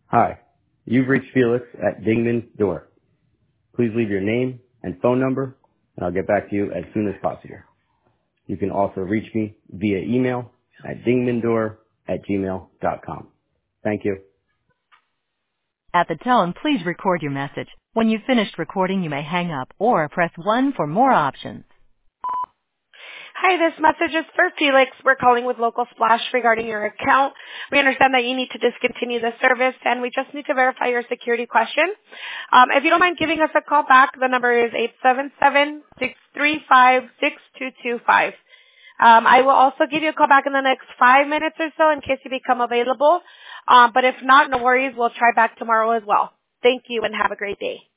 Hi, you've reached Felix at Dingman Door. Please leave your name and phone number, and I'll get back to you as soon as possible. You can also reach me via email at dingmandoor@gmail.com. Thank you. At the tone, please record your message. When you've finished recording, you may hang up or press 1 for more options. Hi, this message is for Felix. We're calling with Local Splash regarding your account. We understand that you need to discontinue the service, and we just need to verify your security question. If you don't mind giving us a call back, the number is 877-635-6225. I will also give you a call back in the next 5 minutes or so in case you become available. But if not, no worries. We'll try back tomorrow as well. Thank you and have a great day.